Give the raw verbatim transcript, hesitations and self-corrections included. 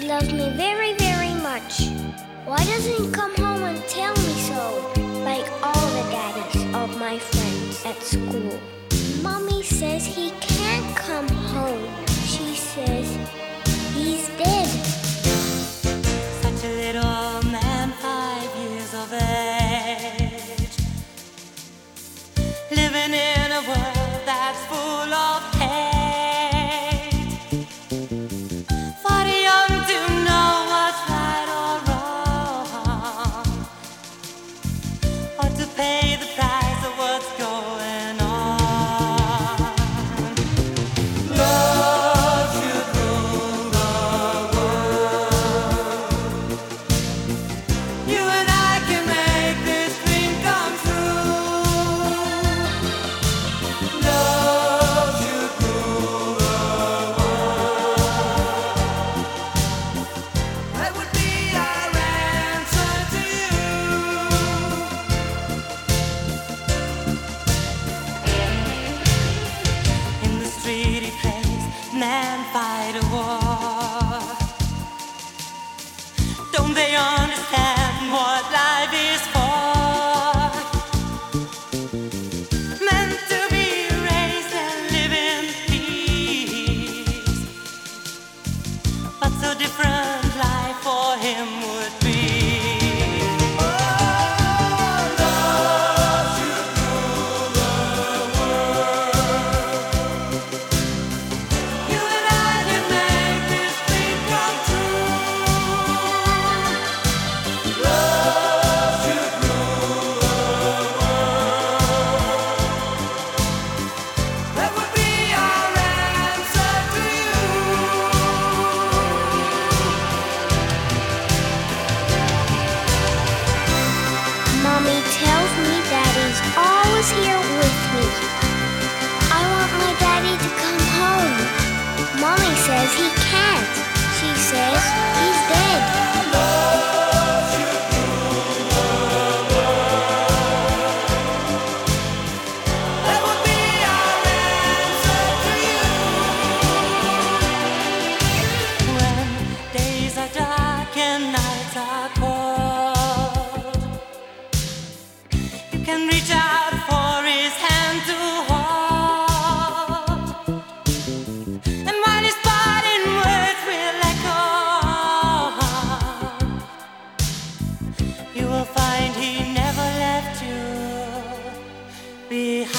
loves me very, very much. Why doesn't he come home and tell me so, like all the daddies of my friends at school? Mommy says he can't come home. She says he's dead. Such a little man, five years of age, living in a world that's full of hate. For the young to know what's right or wrong, or to pay the price of what's going on. Love should rule the world. You and I can make this dream come true. Love should rule the world. That would be our answer to you. In the street he plays, man fight a war. Don't they understand what life is for? Meant to be raised and live in peace, but so different life for him would be. Oh, love should rule the world. You and I can make this dream come true. Love should rule the world. That would be our answer to you. Mommy tells me Daddy's always here with me. I want my daddy to come home. Mommy says he can't. She says he's dead. Love should rule the world. That would be our answer to you. When days are dark and nights are cold, you can reach out for his hand to hold. And while his parting words will echo, you will find he never left you behind.